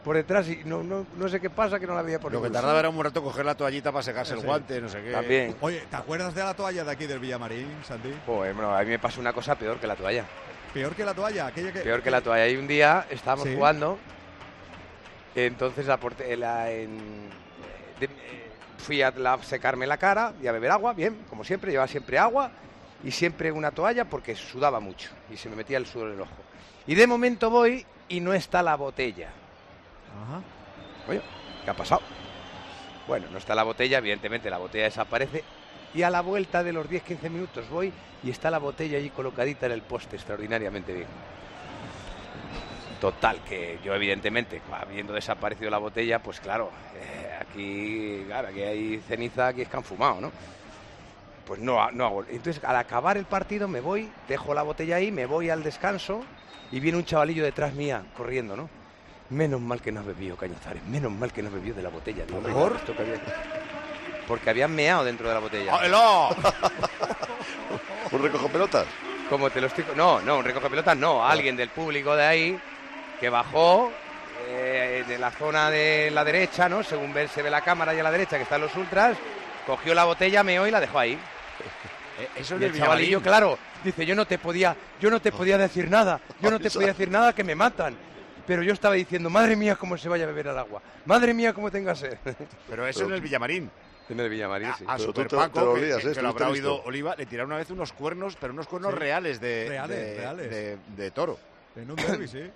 por detrás y no sé qué pasa que no la veía por Lo que ningún tardaba sitio. era un rato coger la toallita para secarse el guante, no sé qué. También. Oye, ¿te acuerdas de la toalla de aquí del Villamarín, Santi? Joder, bueno, a mí me pasó una cosa peor que la toalla. Peor que la toalla, aquella que... Peor que la toalla. Y un día estábamos Sí. jugando, entonces fui a secarme la cara y a beber agua, bien, como siempre, llevaba siempre agua y siempre una toalla porque sudaba mucho y se me metía el sudor en el ojo. Y de momento voy y no está la botella. Ajá. Oye, ¿qué ha pasado? Bueno, no está la botella, evidentemente la botella desaparece y a la vuelta de los 10-15 minutos voy y está la botella allí colocadita en el poste, extraordinariamente bien. Total, que yo evidentemente, habiendo desaparecido la botella, pues claro, aquí hay ceniza, aquí es que han fumado, ¿no? Pues no hago. Entonces, al acabar el partido me voy, dejo la botella ahí, me voy al descanso y viene un chavalillo detrás mía, corriendo, ¿no? Menos mal que no has bebido, Cañizares, menos mal que no has bebido de la botella. Digo, ¿Por? esto que había... Porque habían meado dentro de la botella. ¡Hola! ¿Un recoge pelotas? Como te lo estoy... No, un recogepelotas no, alguien del público de ahí que bajó de la zona de la derecha, ¿no? Según se ve la cámara y a la derecha que están los ultras, cogió la botella, meó y la dejó ahí. Eso Y el chavalillo, claro, dice, yo no te podía decir nada, que me matan. Pero yo estaba diciendo, madre mía, cómo se vaya a beber al agua, madre mía, cómo tenga sed. Pero eso en el Villamarín. En el Villamarín, sí. A Pero Super tú te Paco, lo que olías, lo habrá ¿Estuviste oído listo? Oliva, le tiraron una vez unos cuernos, pero unos cuernos Sí. reales Reales. de toro. En un derbi, sí.